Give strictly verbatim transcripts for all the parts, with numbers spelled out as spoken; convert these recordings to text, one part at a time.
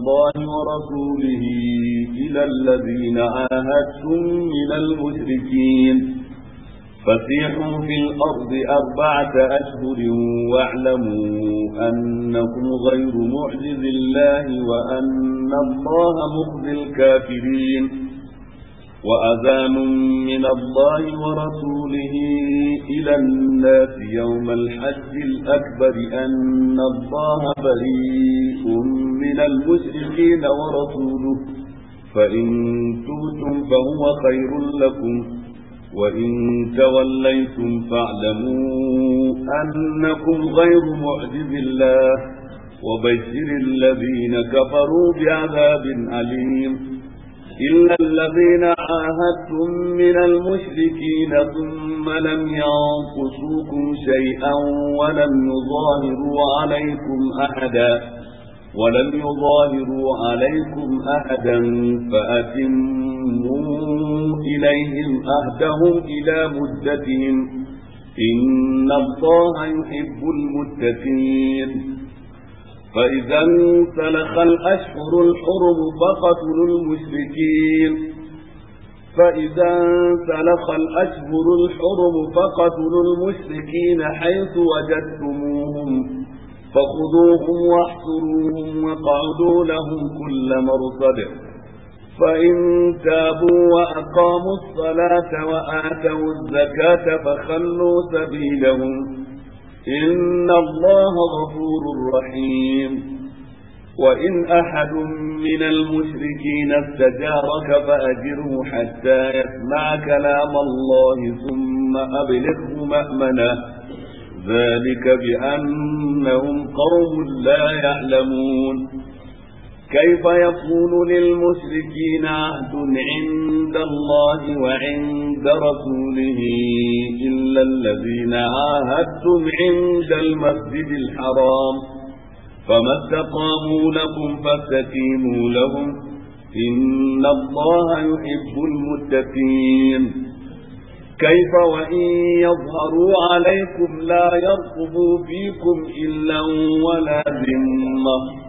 الله ورسوله إلى الذين عاهدتم من المشركين فسيحوا في الأرض أربعة أشهر واعلموا أنكم غير معجز الله وأن الله مخزي الكافرين وأذان من الله ورسوله إلى الناس يوم الحج الأكبر أن الله بريء من المشركين ورسوله فإن توتم فهو خير لكم وإن توليتم فاعلموا أنكم غير معجز الله وبشر الذين كفروا بعذاب أليم إلا الذين عاهدتم من المشركين ثم لم ينقصوكم شيئا ولم يظاهروا عليكم أحدا ولم يظاهروا عليكم أحدا فأتموا إليهم أهدهم إلى مدتهم إن الله يحب المتقين فإذا انسلخ الأشهر الحرم فقتلوا المشركين فإذا انسلخ الأشهر الحرم فقتلوا المشركين حيث وجدتموهم فخذوهم واحصروهم واقعدوا لهم كل مرصد فإن تابوا وأقاموا الصلاة وآتوا الزكاة فخلوا سبيلهم إن الله غفور رحيم وإن أحد من المشركين استجارك فأجره حتى يسمع كلام الله ثم أبلغه مأمنا ذلك بأنهم قوم لا يعلمون كيف يكون للمشركين عهد عند الله وعند رسوله إلا الذين عاهدتم عند المسجد الحرام فما استقاموا لكم فاستقيموا لهم إن الله يحب المتقين كيف وإن يظهروا عليكم لا يرقبوا فيكم إلا ولا ذمة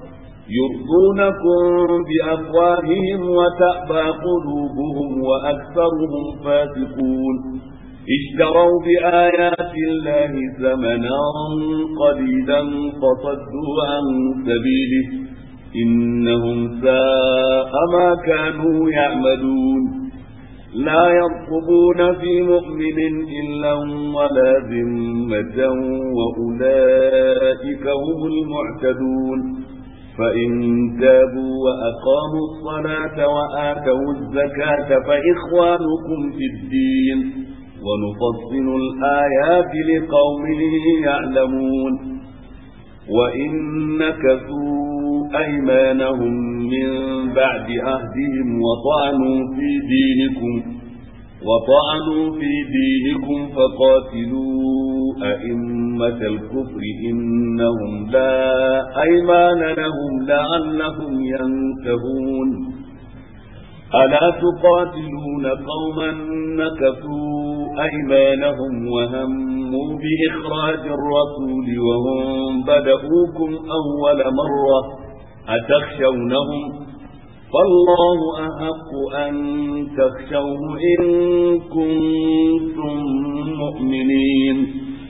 يرضونكم بأفواههم وتأبى قلوبهم وأكثرهم فاسقون اشتروا بآيات الله ثمنا قليلا فصدوا عن سبيله إنهم ساء ما كانوا يعملون لا يرقبون في مؤمن إلا ولا ذمة وأولئك هم المعتدون فإن تابوا وأقاموا الصلاة وآتوا الزكاة فإخوانكم في الدين ونفصل الآيات لقوم يعلمون وإن نكثوا أيمانهم من بعد عهدهم وطعنوا في دينكم وطعنوا في دينكم فقاتلوا أئمة الكفر إنهم لا أيمان لهم لعلهم ينتهون ألا تقاتلون قوما نكثوا أيمانهم وهموا بإخراج الرسول وهم بدؤوكم أول مرة أتخشونهم فالله أحق أن تخشوه إن كنتم مؤمنين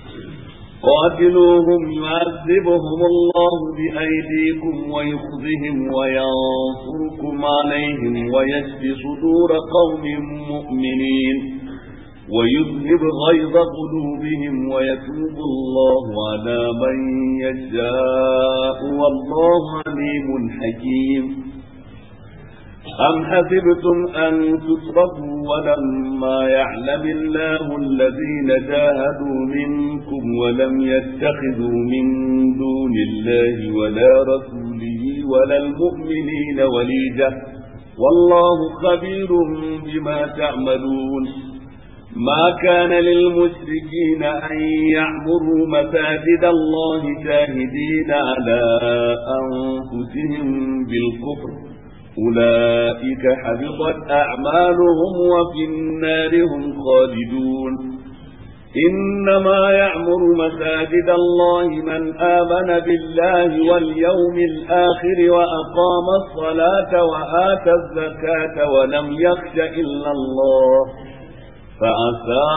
قاتلوهم يعذبهم الله بأيديكم ويخزهم وينصركم عليهم ويشفي صدور قوم مؤمنين ويذهب غيظ قلوبهم ويتوب الله على من يشاء والله عليم حكيم أم حسبتم أن تتركوا ولما يعلم الله الذين جاهدوا منكم ولم يتخذوا من دون الله ولا رسوله ولا المؤمنين وليجة والله خبير بما تعملون ما كان للمشركين أن يعمروا مساجد الله شاهدين على أنفسهم بالكفر أولئك حبطت أعمالهم وفي النار هم خالدون إنما يعمر مساجد الله من آمن بالله واليوم الآخر وأقام الصلاة وآتى الزكاة ولم يخش إلا الله فعسى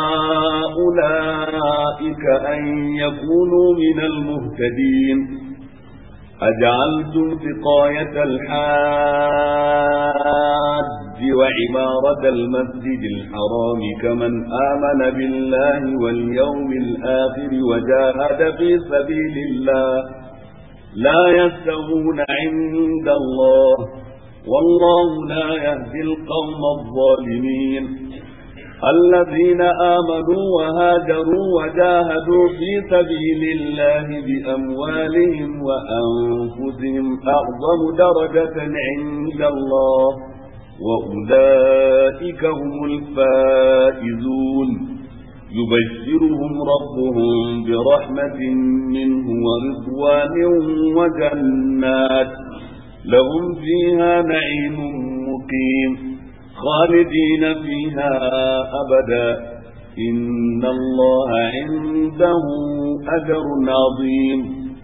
أولئك أن يكونوا من المهتدين. أجعلتم سقاية الحاج وعمارة المسجد الحرام كمن آمن بالله واليوم الآخر وجاهد في سبيل الله لا يستوون عند الله والله لا يهدي القوم الظالمين. الذين آمنوا وهاجروا وجاهدوا في سبيل الله بأموالهم وأنفسهم أعظم درجة عند الله وأولئك هم الفائزون. يبشرهم ربهم برحمة منه ورضوان وجنات لهم فيها نعيم مقيم خالدين فيها أبدا إن الله عنده أجر عظيم.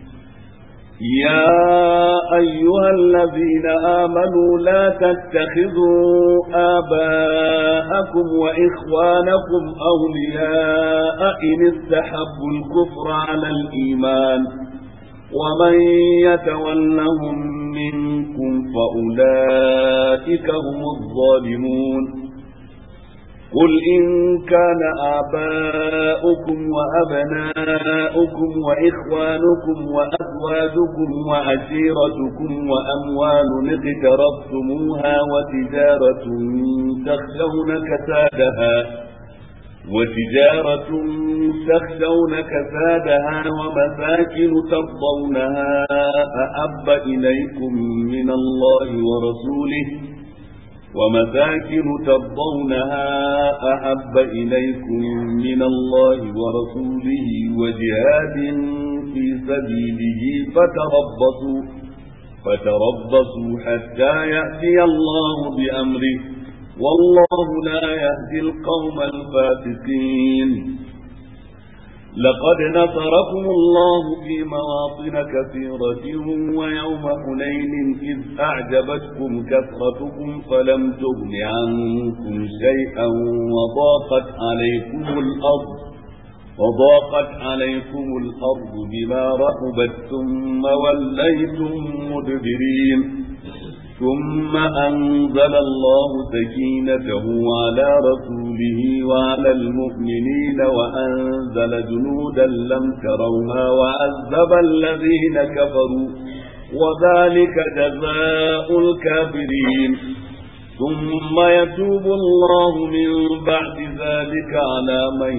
يا أيها الذين آمنوا لا تتخذوا آباءكم وإخوانكم أولياء إن استحبوا الكفر على الإيمان ومن يتولهم منكم فأولئك هم الظالمون. قل إن كان آباؤكم وأبناؤكم وإخوانكم وأزواجكم وعشيرتكم وأموال اقترفتموها وتجارة تخشون كسادها وتجارة تخشون كسادها ومساكن ترضونها أحب إليكم من الله ورسوله ومساكن ترضونها أحب إليكم من الله ورسوله وجهاد في سبيله فتربصوا فتربصوا حتى يأتي الله بأمره والله لا يهدي القوم الفاسقين. لقد نصركم الله في مواطن كثيرة ويوم حنين إذ أعجبتكم كثرتكم فلم تغن عنكم شيئا وضاقت عليكم الأرض وضاقت عليكم الأرض بما رحبت ثم وليتم مدبرين ثم أنزل الله سكينته على رسوله وعلى المؤمنين وأنزل جنودا لم تروها وعذب الذين كفروا وذلك جزاء الكافرين. ثم يتوب الله من بعد ذلك على من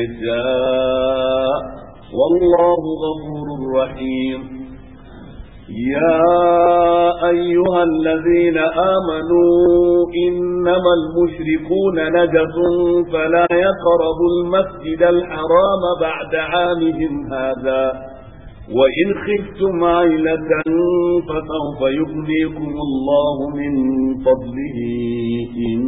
يشاء والله غفور رحيم. يا أيها الذين آمنوا إنما المشركون نجس فلا يقربوا المسجد الحرام بعد عامهم هذا وإن خفتم عيلة فسوف يغنيكم الله من فضله إن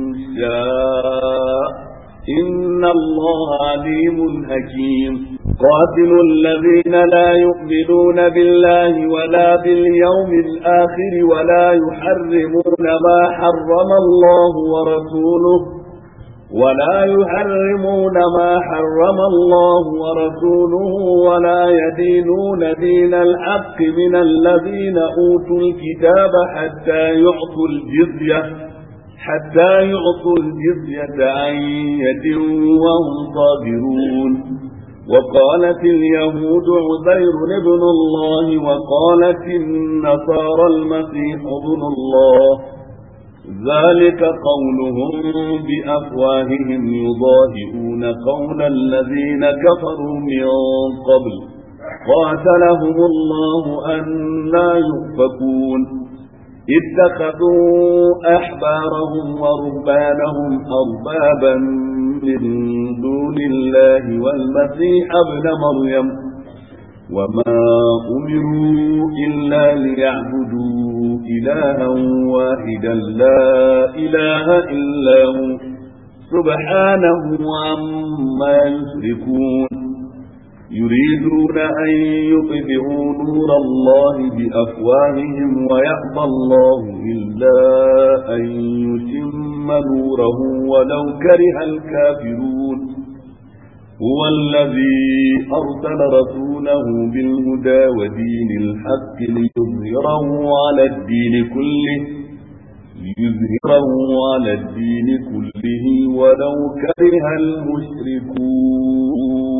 شاء إن الله عليم حكيم. قاتلوا الذين لا يؤمنون بالله ولا باليوم الآخر ولا يحرمون ما حرم الله ورسوله ولا يحرمون ما حرم الله ورسوله ولا يدينون دين الحق من الذين أوتوا الكتاب حتى يعطوا الجزية حتى يعطوا الجزية عن يد وهم صاغرون. وقالت اليهود عزير ابن الله وقالت النصارى المسيح ابن الله ذلك قولهم بأفواههم يضاهئون قول الذين كفروا من قبل قاتلهم الله أنى يؤفكون. اتخذوا أحبارهم ورهبانهم أربابا من دون الله والمسيح ابن مريم وما أمروا إلا ليعبدوا إلها واحدا لا إله إلا هو سبحانه عما يشركون يريدون أن يطفئوا نور الله بأفواههم ويأبى الله إلا أن يتم نوره ولو كره الكافرون هو الذي أرسل رسوله بالهدى ودين الحق ليظهره على الدين كله ليظهره على الدين كله ولو كره المشركون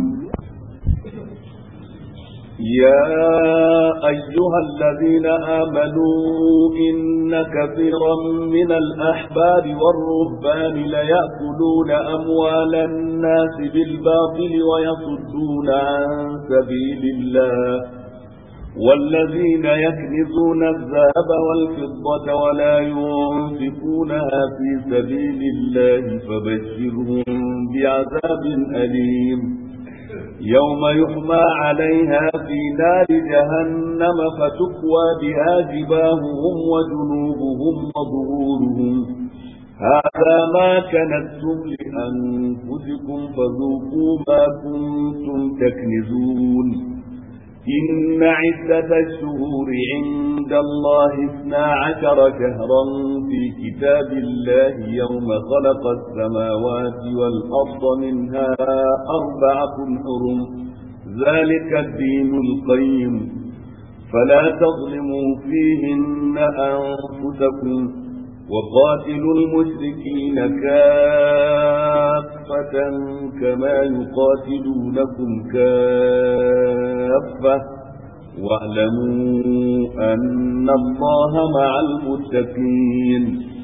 يا أيها الذين آمنوا إن كثيرا من الأحبار والرهبان ليأكلون أموال الناس بالباطل ويصدون عن سبيل الله والذين يكنزون الذهب والفضة ولا ينفقونها في سبيل الله فبشرهم بعذاب أليم يوم يحمى عليها في نار جهنم فتكوى بها جباههم وجنوبهم وظهورهم هذا ما كنتم لأنفسكم فذوقوا ما كنتم تكنزون إن عدة الشهور عند الله اثنا عشر شهرا في كتاب الله يوم خلق السماوات والأرض منها أربعة حرم ذلك الدين القيم فلا تظلموا فيهن أنفسكم وقاتلوا المشركين كافة كما يقاتلونكم كافة واعلموا أن الله مع المتقين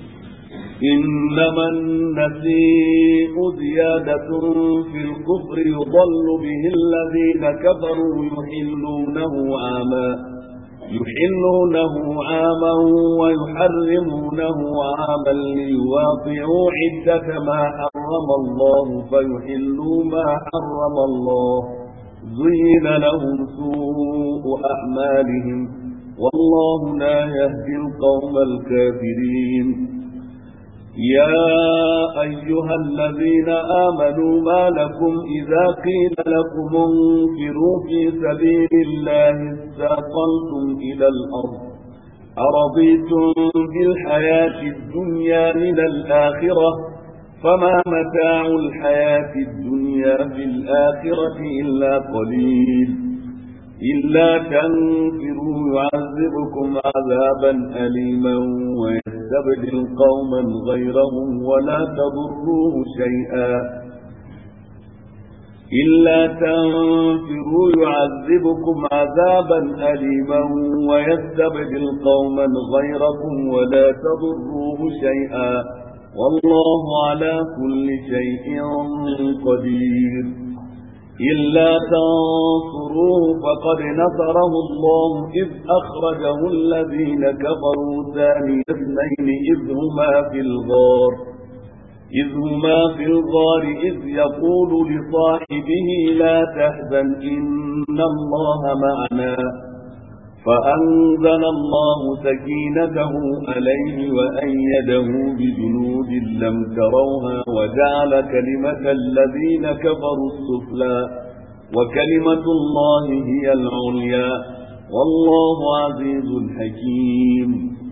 إنما النسيء زيادة في الكفر يضل به الذين كفروا يحلونه عاما يحلونه عاما ويحرمونه عاما ليواطعوا عدة ما حرم الله فيحلوا ما حرم الله زين لهم سوء أعمالهم والله لا يهدي القوم الكافرين يا أيها الذين آمنوا ما لكم إذا قيل لكم انفروا في سبيل الله استثقلتم إلى الأرض أرضيتم بالحياة الدنيا من الآخرة فما متاع الحياة الدنيا في الآخرة إلا قليل إلا تنفروا يعذبكم عذابا أليما ويستبدل قوما غيرهم ولا تضروه شيئا إلا تنفروا يعذبكم عذابا أليما ويستبدل قوما غيركم ولا تضروه شيئا والله على كل شيء قدير إلا تنصروه فقد نصره الله إذ أخرجه الذين كفروا ثاني اثنين إذ هما في الغار إذ هما في الغار إذ يقول لصاحبه لا تحزن إن الله معنا فأنزل الله سكينته عليه وأيده بجنود لم تروها وجعل كلمة الذين كفروا السفلى وكلمة الله هي العليا والله عزيز حكيم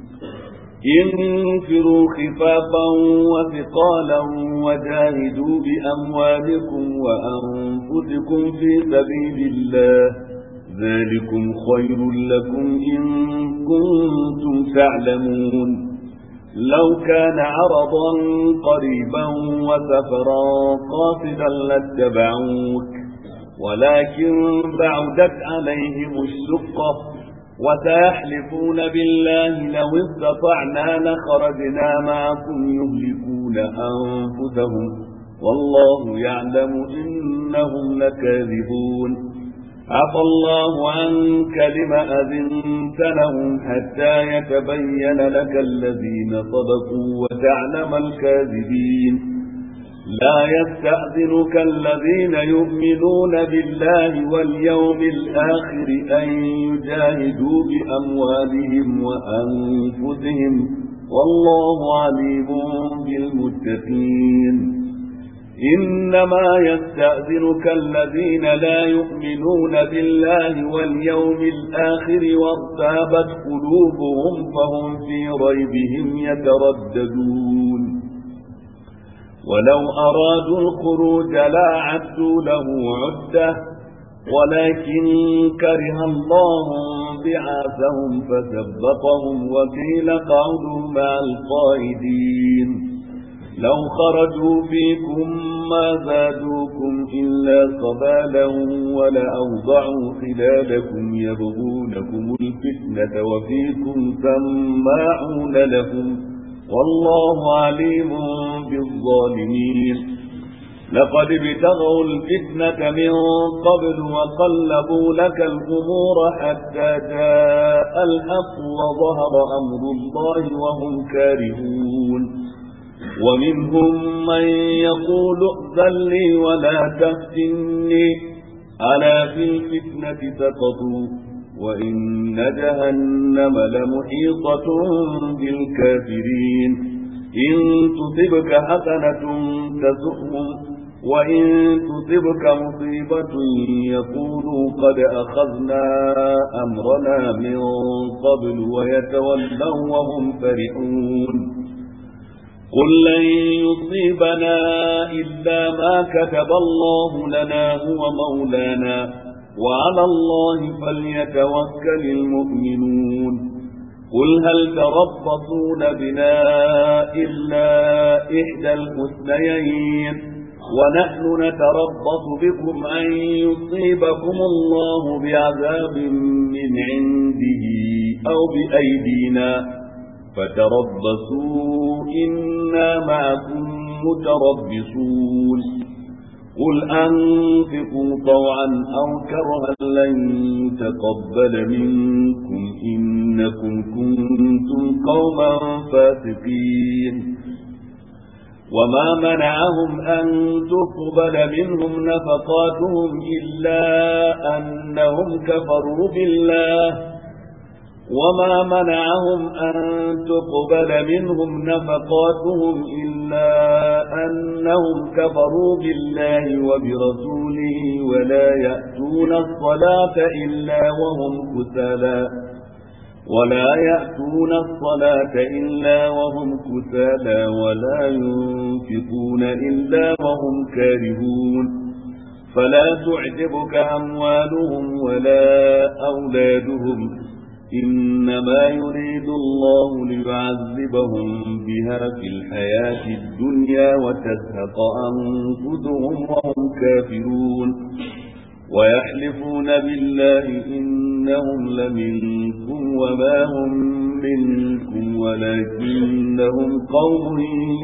انفروا خفافا وثقالا وجاهدوا بأموالكم وأنفسكم في سبيل الله ذلكم خير لكم إن كنتم تعلمون لو كان عرضا قريبا وسفرا قاصدا لاتبعوك ولكن بعدت عليهم الشقة وسيحلفون بالله لو استطعنا لخرجنا معكم يهلكون أنفسهم والله يعلم إنهم لكاذبون عفى الله عنك لم أذنت لهم حتى يتبين لك الذين صدقوا وتعلم الكاذبين لا يستأذنك الذين يؤمنون بالله واليوم الآخر أن يجاهدوا بأموالهم وأنفسهم والله عليم بالمتقين. إنما يستأذنك الذين لا يؤمنون بالله واليوم الآخر وارتابت قلوبهم فهم في ريبهم يترددون. ولو أرادوا الخروج لا عدوا له عدة ولكن كره الله بعاثهم فثبطهم وقيل قعدوا مع القائدين. لو خرجوا فيكم ما زادوكم إلا خبالا ولأوضعوا خلالكم يبغونكم الفتنة وفيكم سماعون لهم والله عليم بالظالمين. لقد ابتغوا الفتنة من قبل وقلبوا لك الأمور حتى جاء الحق وظهر أمر الله وهم كارهون. ومنهم من يقول ائذن لي ولا تفتني ألا في الفتنة سقطوا وإن جهنم لمحيطة بالكافرين. إن تصبك حسنة تسؤهم وإن تصبك مصيبة يقولوا قد أخذنا أمرنا من قبل ويتولوا وهم فرحون. قل لن يصيبنا إلا ما كتب الله لنا هو مولانا وعلى الله فليتوكل المؤمنون. قل هل تربصون بنا إلا إحدى الحسنيين ونحن نتربص بكم أن يصيبكم الله بعذاب من عنده أو بأيدينا فتربصوا إنا معكم متربصون. قل أنفقوا طوعا أو كرها لن يتقبل منكم إنكم كنتم قوما فاسقين. وما منعهم أن تقبل منهم نفقاتهم إلا أنهم كفروا بالله وما منعهم أن تقبل منهم نفقاتهم إلا أنهم كفروا بالله وبرسوله ولا يأتون الصلاة إلا وهم كسالى ولا يأتون الصلاة إلا وهم كسالى ولا ينفقون إلا وهم كارهون. فلا تعجبك أموالهم ولا أولادهم إنما يريد الله ليعذبهم بها في الحياة الدنيا وتزهق أنفسهم وهم كافرون. ويحلفون بالله إنهم لمنكم وما هم منكم ولكنهم قوم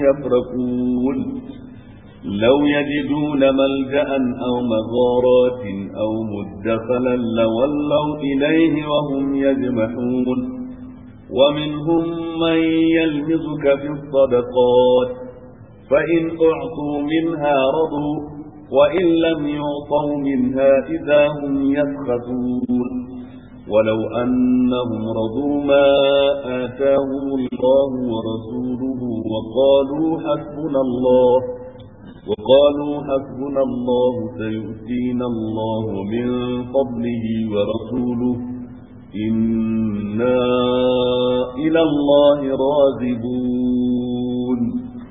يفرقون. لو يجدون ملجأ أو مغارات أو مدخلا لولوا إليه وهم يجمحون. ومنهم من يلمزك في الصدقات فإن أعطوا منها رضوا وإن لم يعطوا منها إذا هم يسخطون. ولو أنهم رضوا ما آتاهم الله ورسوله وقالوا حسبنا الله وقالوا حسبنا الله سيؤتينا الله من فضله ورسوله إنا إلى الله راغبون.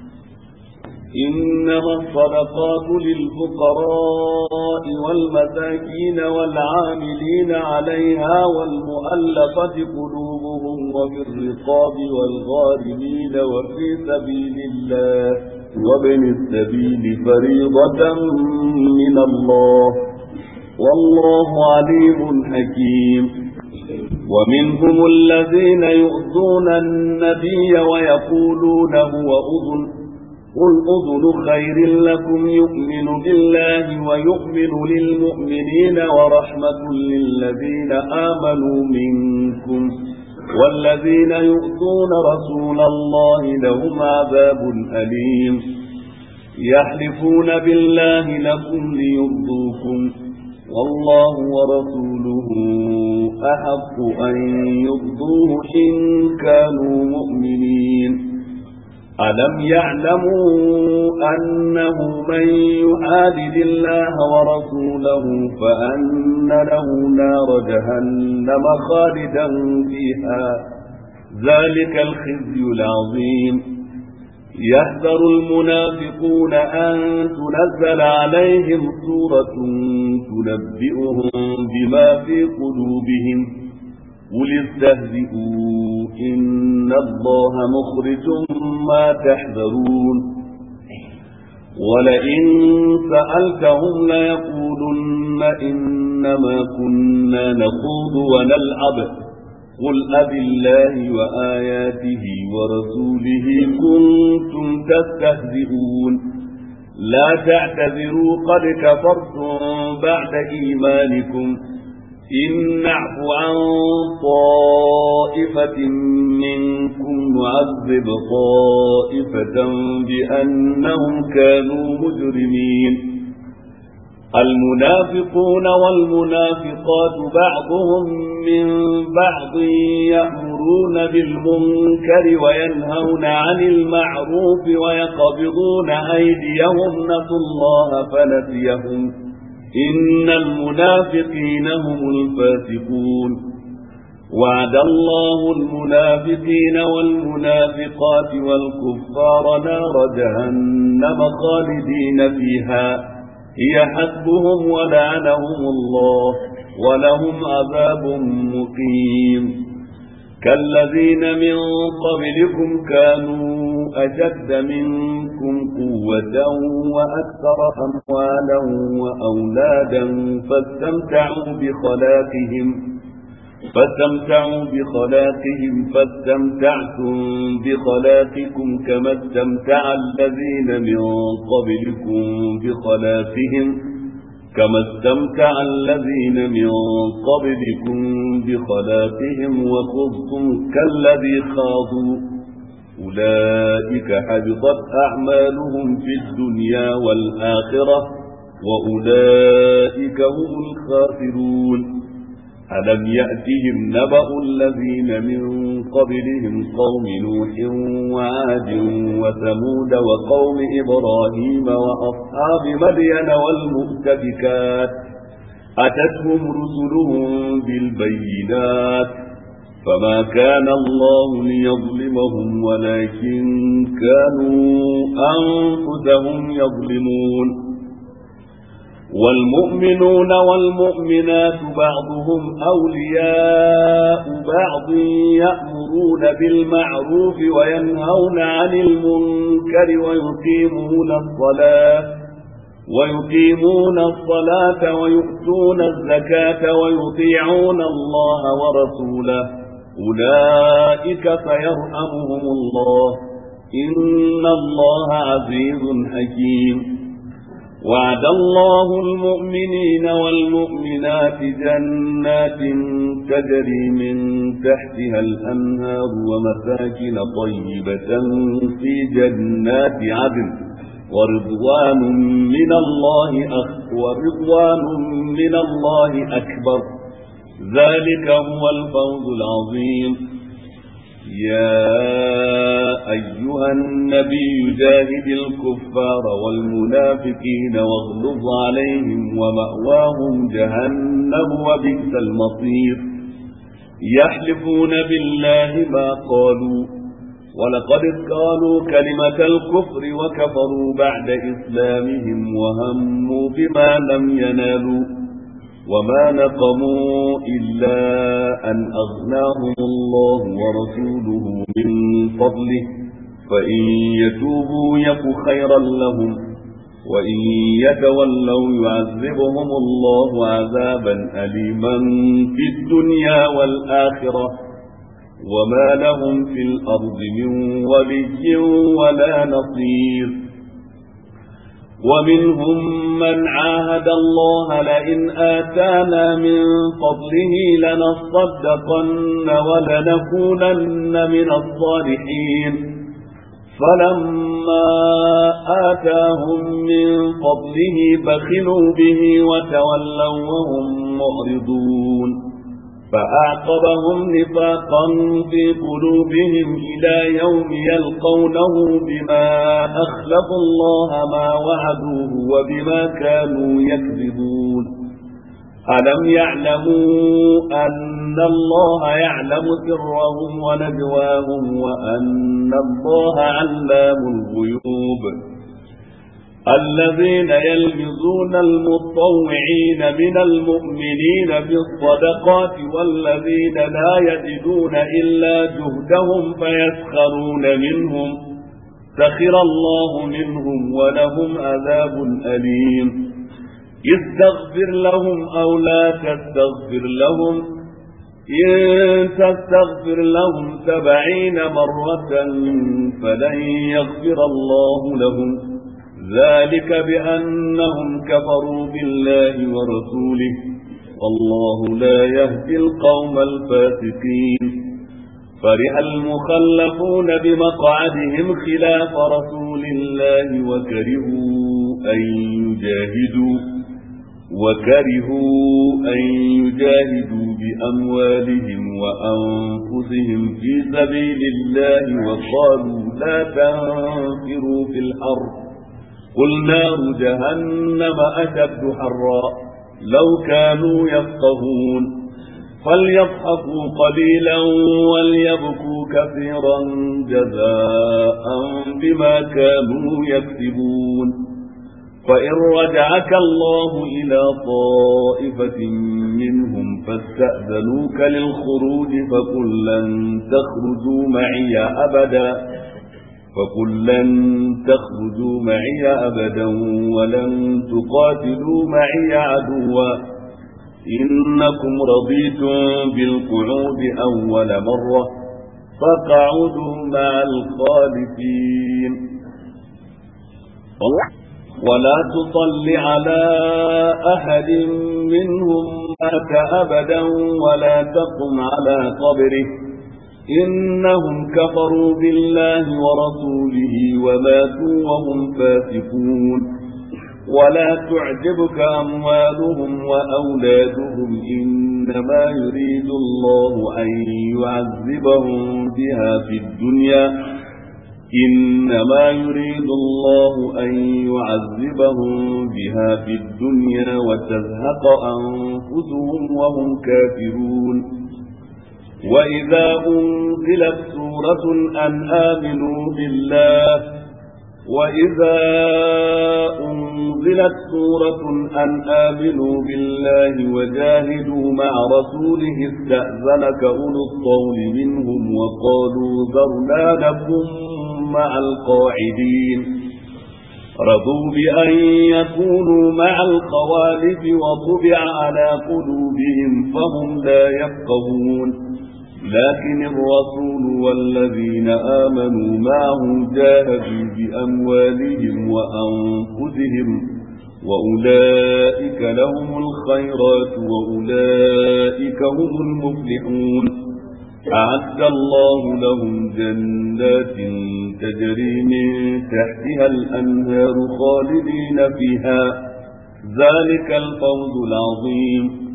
إنما الصدقات للفقراء والمساكين والعاملين عليها والمؤلفة قلوبهم وفي الرقاب والغارمين وفي سبيل الله وابن السبيل فريضة من الله والله عليم حكيم. ومنهم الذين يؤذون النبي ويقولون هو أذن قل أذن خير لكم يؤمن بالله ويؤمن للمؤمنين ورحمة للذين آمنوا منكم والذين يؤذون رسول الله لهم عذاب أليم. يحلفون بالله لكم ليرضوكم والله ورسوله أحق أن يرضوه إن كانوا مؤمنين ألم يعلموا أنه من يحادد الله ورسوله فأن له نار جهنم خالدا فيها ذلك الخزي العظيم يحذر المنافقون أن تنزل عليهم سورة تنبئهم بما في قلوبهم قل استهزئوا إن الله مخرج ما تحذرون ولئن سألتهم ليقولن إنما كنا نخوض ونلعب قل أبالله وآياته ورسوله كنتم تستهزئون لا تعتذروا قد كفرتم بعد إيمانكم إن نعفو عن طائفة منكم نعذب طائفة بأنهم كانوا مجرمين المنافقون والمنافقات بعضهم من بعض يأمرون بالمنكر وينهون عن المعروف ويقبضون أيديهم نسوا الله فنسيهم إن المنافقين هم الفاسقون وعد الله المنافقين والمنافقات والكفار نار جهنم خالدين فيها هي حسبهم ولعنهم الله ولهم عذاب مقيم كالذين من قبلكم كانوا أشد منكم قوة وأكثر أموالا وأولادا فاستمتعوا بخلاقهم فاستمتعوا بخلاقهم فاستمتعتم بخلاقكم كما استمتع الذين من قبلكم بخلاقهم كما استمتع الذين من قبلكم بخلاقهم وخضتم كالذي خاضوا أولئك حبطت أعمالهم في الدنيا والآخرة وأولئك هم الخاسرون ألم يأتهم نبأ الذين من قبلهم قوم نوح وعاد وثمود وقوم إبراهيم وأصحاب مدين والمؤتفكات أتتهم رسلهم بالبينات فما كان الله ليظلمهم ولكن كانوا أنفسهم يظلمون والمؤمنون والمؤمنات بعضهم أولياء بعض يأمرون بالمعروف وينهون عن المنكر ويقيمون الصلاة ويقيمون الصلاة ويؤتون الزكاة ويطيعون الله ورسوله أولئك سيرحمهم الله إن الله عزيز حكيم وعد الله المؤمنين والمؤمنات جنات تجري من تحتها الأنهار ومساكن طيبة في جنات عدن ورضوان من الله أخ ورضوان من الله أكبر ذلك هو الفوز العظيم يا أيها النبي جاهد الكفار والمنافقين واغلظ عليهم ومأواهم جهنم وبئس المصير يحلفون بالله ما قالوا ولقد قالوا كلمة الكفر وكفروا بعد إسلامهم وهموا بما لم ينالوا وما نقموا إلا أن أغناهم الله ورسوله من فضله فإن يتوبوا يك خيرا لهم وإن يتولوا يعذبهم الله عذابا أليما في الدنيا والآخرة وما لهم في الأرض من ولي ولا نصير ومنهم من عاهد الله لئن آتانا من فضله لنصدقن ولنكونن من الصالحين فلما آتاهم من فضله بخلوا به وتولوا وهم معرضون فأعقبهم نفاقا في قلوبهم إلى يوم يلقونه بما أخلفوا الله ما وعدوه وبما كانوا يكذبون ألم يعلموا أن الله يعلم سرهم ونجواهم وأن الله علام الغيوب الذين يلمزون المطوعين من المؤمنين بالصدقات والذين لا يجدون إلا جهدهم فيسخرون منهم سخر الله منهم ولهم عذاب أليم استغفر لهم أو لا تستغفر لهم إن تستغفر لهم سبعين مرة فلن يغفر الله لهم ذلك بأنهم كفروا بالله ورسوله والله لا يهدي القوم الفاسقين فرح المخلفون بمقعدهم خلاف رسول الله وكرهوا أن يجاهدوا وكرهوا أن يجاهدوا بأموالهم وأنفسهم في سبيل الله وقالوا لا تنفروا في الحرب قل نار جهنم أشد حرا لو كانوا يفقهون فليضحكوا قليلا وليبكوا كثيرا جزاء بما كانوا يكسبون فإن رجعك الله إلى طائفة منهم فاستأذنوك للخروج فقل لن تخرجوا معي أبدا فقل لن تخرجوا معي أبدا ولن تقاتلوا معي عدوا إنكم رضيتم بالقعود أول مرة فاقعدوا مع الخالفين ولا تصل على أحد منهم مات أبدا ولا تقم على قبره إنهم كفروا بالله ورسوله وماتوا وهم فاسقون ولا تعجبك أموالهم وأولادهم إنما يريد الله أن يعذبهم بها في الدنيا إنما يريد الله أن يعذبهم بها في الدنيا وتزهق أنفسهم وهم كافرون وإذا أنزلت سورة أن آمنوا بالله وإذا أنزلت سورة أن آمنوا بالله وجاهدوا مع رسوله استأذنك أولو الطول منهم وقالوا ذرنا نكن مع القاعدين رضوا بأن يكونوا مع الخوالف وطبع على قلوبهم فهم لا يفقهون لكن الرسول والذين آمنوا معه جاهدوا بأموالهم وأنفسهم وأولئك لهم الخيرات وأولئك هم المفلحون أعد الله لهم جنات تجري من تحتها الأنهار خالدين فيها ذلك الفوز العظيم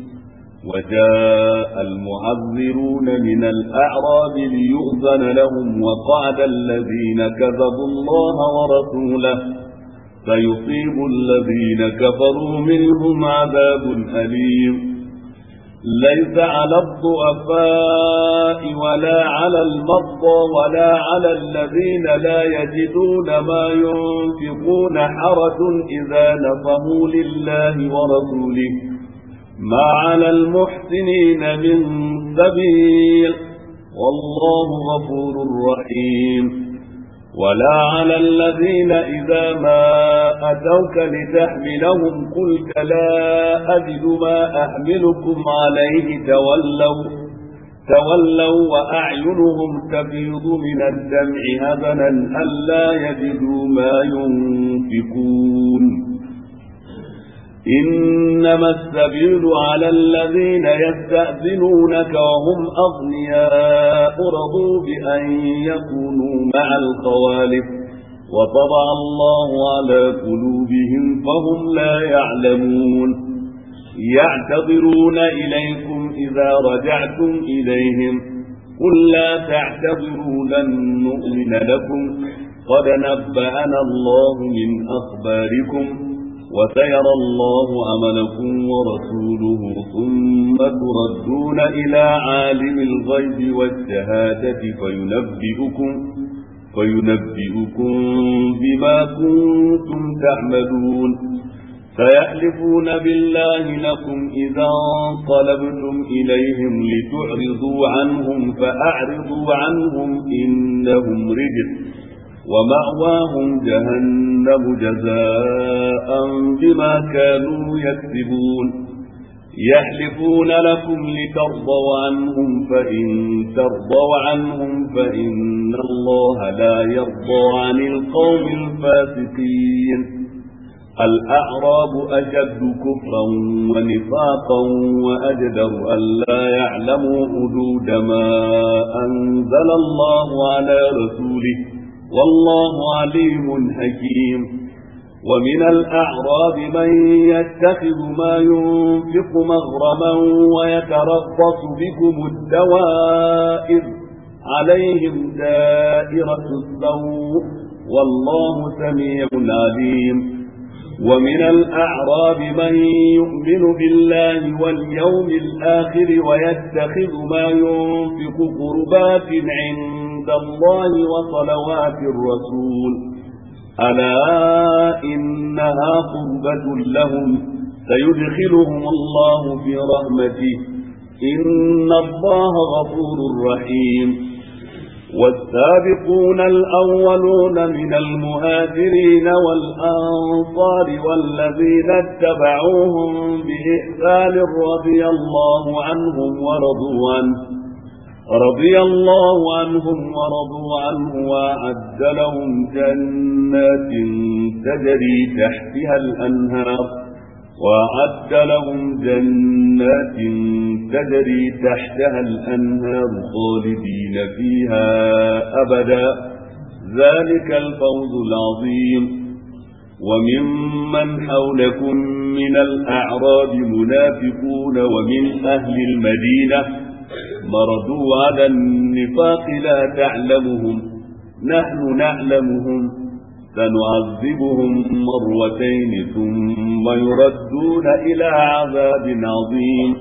وجاء المعذرون من الأعراب ليؤذن لهم وقعد الذين كذبوا الله ورسوله سيصيب الذين كفروا منهم عذاب أليم ليس على الضعفاء ولا على المرضى ولا على الذين لا يجدون ما ينفقون حرج إذا نصحوا لله ورسوله ما على المحسنين من سبيل والله غفور رحيم ولا على الذين إذا ما أتوك لتحملهم قلت لا أجد ما أحملكم عليه تولوا تولوا وأعينهم تفيض من الدمع هزنا ألا يجدوا ما ينفقون إنما السبيل على الذين يستأذنونك وهم أغنياء رضوا بأن يكونوا مع الخوالف وطبع الله على قلوبهم فهم لا يعلمون يعتذرون إليكم إذا رجعتم إليهم قل لا تعتذروا لن نؤمن لكم قد نبأنا الله من أخباركم وسيرى الله عملكم ورسوله ثم تردون إلى عالم الغيب والشهادة فينبئكم, فينبئكم بما كنتم تعملون فيحلفون بالله لكم إذا انقلبتم إليهم لتعرضوا عنهم فأعرضوا عنهم إنهم رجس ومأواهم جهنم جزاء بما كانوا يكسبون يحلفون لكم لترضوا عنهم فإن ترضوا عنهم فإن الله لا يرضى عن القوم الفاسقين الأعراب أشد كفرا ونفاقا وأجدر ألا يعلموا حدود ما أنزل الله على رسوله والله عليم حكيم ومن الأعراب من يتخذ ما ينفق مغرما ويتربص بكم الدوائر عليهم دائرة السوء والله سميع عليم ومن الأعراب من يؤمن بالله واليوم الآخر ويتخذ ما ينفق قربات عند الله وصلوات الرسول ألا إنها قربة لهم سيدخلهم الله في رحمته إن الله غفور رحيم والسابقون الأولون من المهاجرين والأنصار والذين اتبعوهم بإحسان رضي الله عنهم ورضوا عنه رضي الله عنهم ورضوا عنه وأعد لهم جنات تجري تحتها الأنهار وأعد لهم جنات تجري تحتها الأنهار خالدين فيها أبدا ذلك الفوز العظيم وممن حولكم من الأعراب منافقون ومن أهل المدينة مردوا على النفاق لا تعلمهم نحن نعلمهم سنعذبهم مرتين ثم يردون إلى عذاب عظيم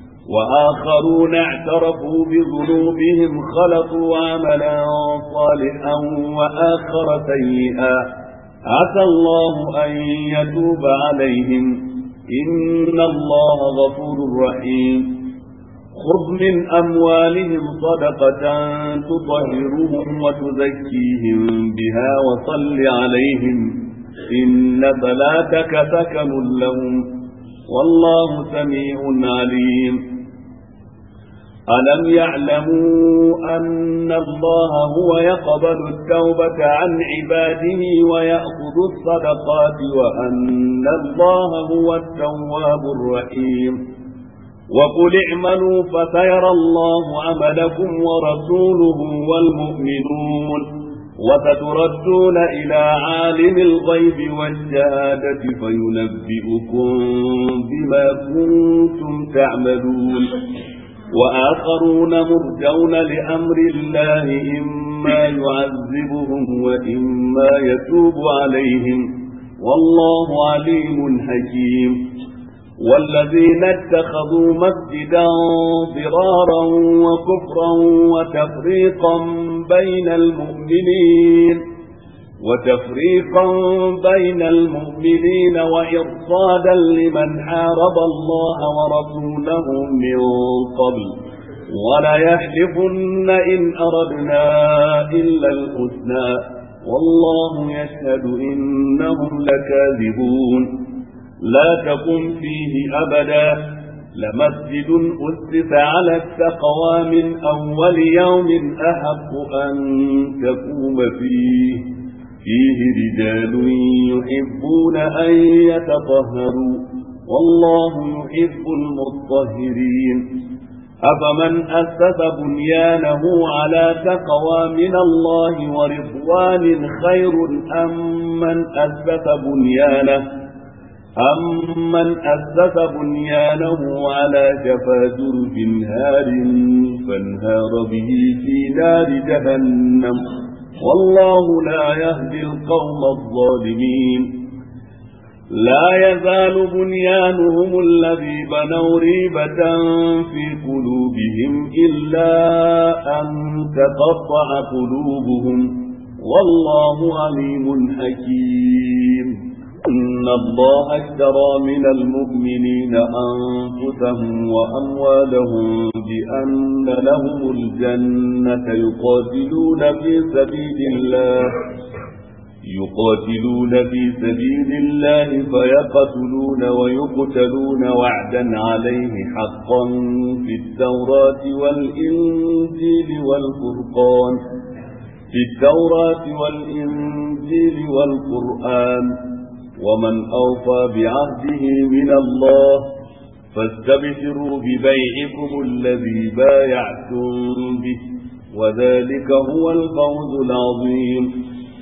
وآخرون اعترفوا بذنوبهم خلطوا عملا صالحا وآخر سيئا عسى الله أن يتوب عليهم إن الله غفور رحيم خذ من أموالهم صدقة تطهرهم وتزكيهم بها وصل عليهم إن صلاتك سكن لهم والله سميع عليم ألم يعلموا أن الله هو يقبل التوبة عن عباده ويأخذ الصدقات وأن الله هو التواب الرحيم وقل اعملوا فسيرى الله عملكم ورسوله والمؤمنون وستردون إلى عالم الغيب والشهادة فينبئكم بما كنتم تعملون وآخرون مرجون لأمر الله إما يعذبهم وإما يتوب عليهم والله عليم حكيم والذين اتخذوا مسجدا ضرارا وكفرا وتفريقا بين المؤمنين وتفريقا بين المؤمنين وإرصادا لمن حارب الله ورسوله من قبل ولا يحلفن إن أردنا إلا الحسنى والله يشهد إنهم لكاذبون لا تقم فيه أبدا لمسجد أسس على التقوى من أول يوم أحق أن تقوم فيه فيه رجال يحبون أن يتطهروا والله يحب المطهرين أفمن أسس بنيانه على تقوى من الله ورضوان خير أم من أسس بنيانه أمن أسس بنيانه على شفا جرف هار فانهار به في نار جهنم والله لا يهدي القوم الظالمين لا يزال بنيانهم الذي بنوا ريبة في قلوبهم إلا أن تقطع قلوبهم والله عليم حكيم إن الله اشترى من المؤمنين أنفسهم وأموالهم بأن لهم الجنة يقاتلون في سبيل الله يقاتلون في سبيل الله فيقتلون ويقتلون وعدا عليه حقا في التوراة والإنجيل والفرقان في التوراة والإنجيل والقرآن ومن أوفى بعهده من الله فاستبشروا ببيعكم الذي بايعتم به وذلك هو الفوز العظيم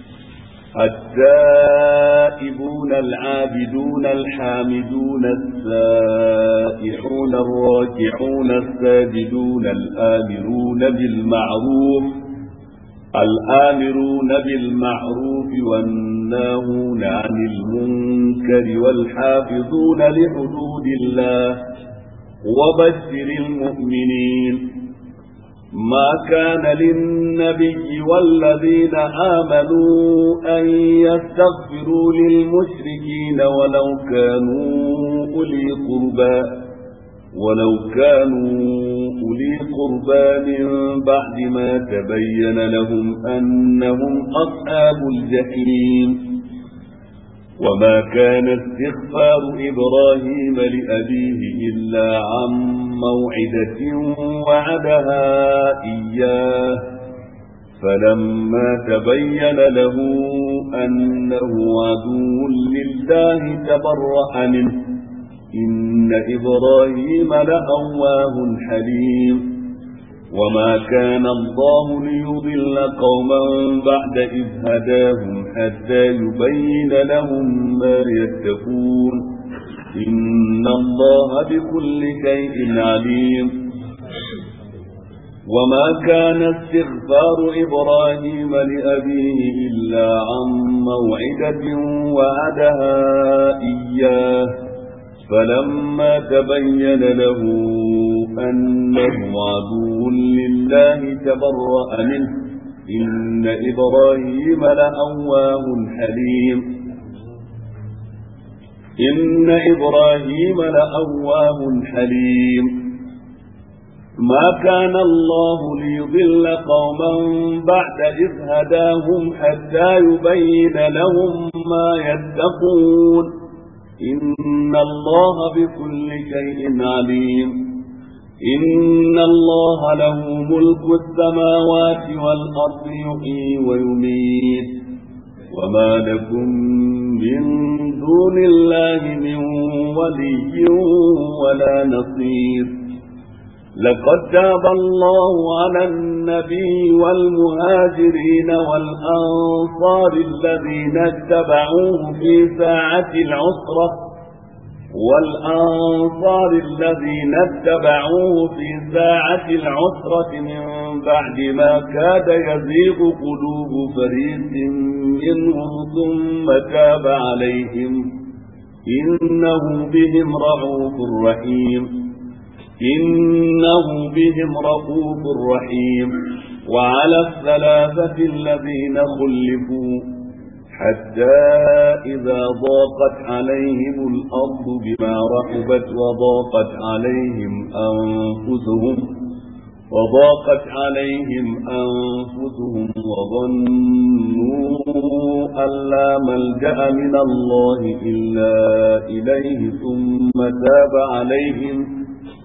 التائبون العابدون الحامدون السائحون الراكعون الساجدون الآمرون بالمعروف الآمرون بالمعروف والناهون عن المنكر والحافظون لحدود الله وبشر المؤمنين ما كان للنبي والذين آمنوا أن يستغفروا للمشركين ولو كانوا أولي قربى ولو كانوا أولي قربى من بعد ما تبين لهم أنهم أصحاب الجحيم وما كان استغفار إبراهيم لأبيه إلا عن موعدة وعدها إياه فلما تبين له أنه عدو لله تبرأ منه إن إبراهيم لأواه حليم وما كان الله ليضل قوما بعد إذ هداهم حتى يبين لهم ما يتقون إن الله بكل شيء عليم وما كان استغفار إبراهيم لأبيه إلا عن موعدة وعدها إياه فلما تبين له أنه عدو لله تبرأ منه إن إبراهيم لأواه حليم إن إبراهيم لأواه حليم ما كان الله ليضل قوما بعد إذ هداهم حتى يبين لهم ما يتقون إن الله بكل شيء عليم إن الله له ملك السماوات والأرض يحيي ويميت وما لكم من دون الله من ولي ولا نصير لقد تاب الله على النبي والمهاجرين والأنصار الذين اتبعوه في ساعة العسرة والأنصار الذين اتبعوه في ساعة العسرة من بعد ما كاد يزيغ قلوب فريق منهم ثم تاب عليهم إنه بهم رؤوف رحيم إنه بهم رؤوف رحيم وعلى الثلاثة الذين خلفوا حتى إذا ضاقت عليهم الأرض بما رحبت وضاقت عليهم أنفسهم وضاقت عليهم أنفسهم وظنوا أن لا ملجأ من الله إلا إليه ثم تاب عليهم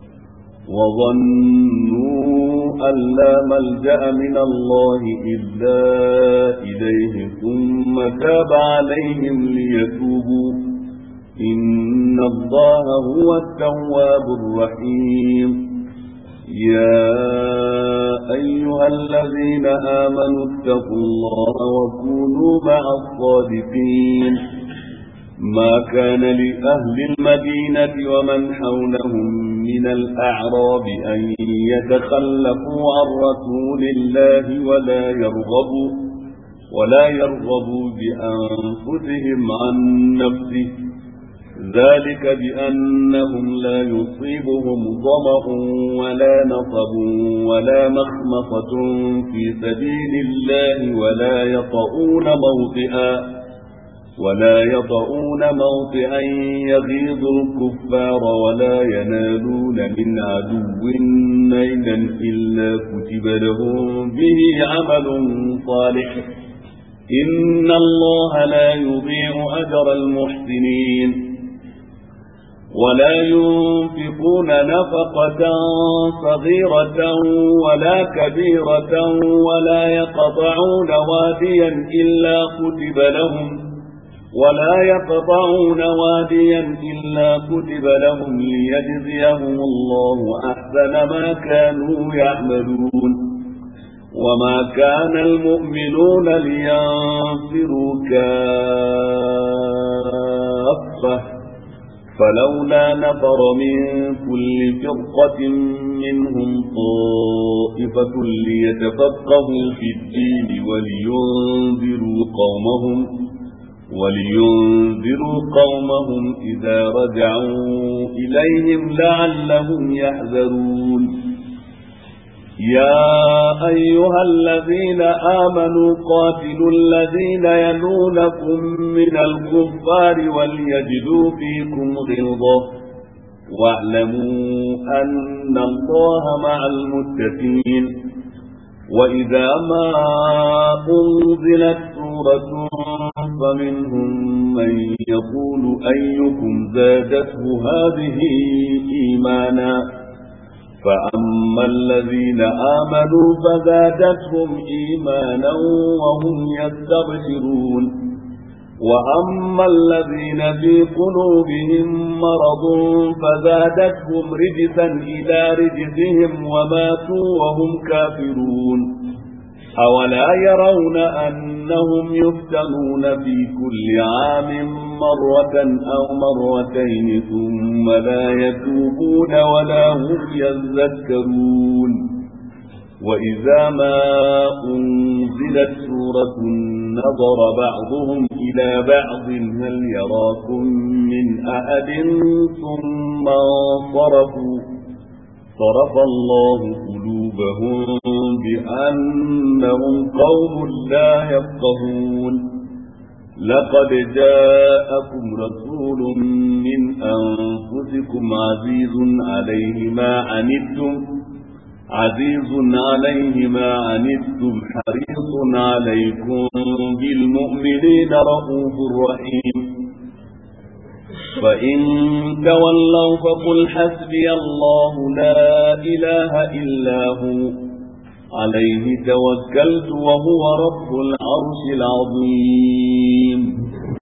وظنوا أن لا ملجأ من الله إلا إليه ثم تاب عليهم ليتوبوا إن الله هو التواب الرحيم. يا أيها الذين آمنوا اتقوا الله وكونوا مع الصادقين. ما كان لأهل المدينة ومن حولهم من الأعراب أن يتخلفوا عن رسول الله ولا يرغبوا ولا يرغبوا بأنفسهم عن نفسه، ذلك بأنهم لا يصيبهم ظمأ ولا نصب ولا مخمصة في سبيل الله ولا يطؤون موطئا ولا يطؤون موطئا يغيظ الكفار ولا ينالون من عدو نيلا إلا كتب لهم به عمل صالح، إن الله لا يضيع أجر المحسنين. ولا ينفقون نفقة صغيرة ولا كبيرة ولا يقطعون واديا إلا كتب لهم ولا يقطعون واديا إلا كتب لهم ليجزيهم الله أحسن ما كانوا يعملون. وما كان المؤمنون لينفروا كافة فلولا نفر من كل فرقة منهم طائفة ليتفقهوا في الدين ولينذروا قومهم ولينذروا قومهم إذا رجعوا إليهم لعلهم يحذرون. يا أيها الذين آمنوا قاتلوا الذين يلونكم من الكفار وليجدوا فيكم غلظة واعلموا أن الله مع المتقين. وإذا ما أنزلت سورة فمنهم من يقول أيكم زادته هذه إيمانا، فأما الذين آمنوا فزادتهم إيمانا وهم يستبشرون، وأما الذين في قلوبهم مرض فزادتهم رجسا إلى رجسهم وماتوا وهم كافرون. أولا يرون أنهم يفتنون في كل عام مرة أو مرتين ثم لا يتوبون ولا هم يذكرون. وإذا ما أنزلت سورة نظر بعضهم إلى بعض هل يراكم من أحد ثم انصرفوا صرف الله قلوبهم بأنهم قوم لا يفقهون. لقد جاءكم رسول من أنفسكم عزيز عليه ما عنتم عزيز عليه ما عنتم حريص عليكم بالمؤمنين رؤوف رحيم. فإن تولوا فقل حسبي الله لا إله إلا هو عليه توكلت وهو رب العرش العظيم.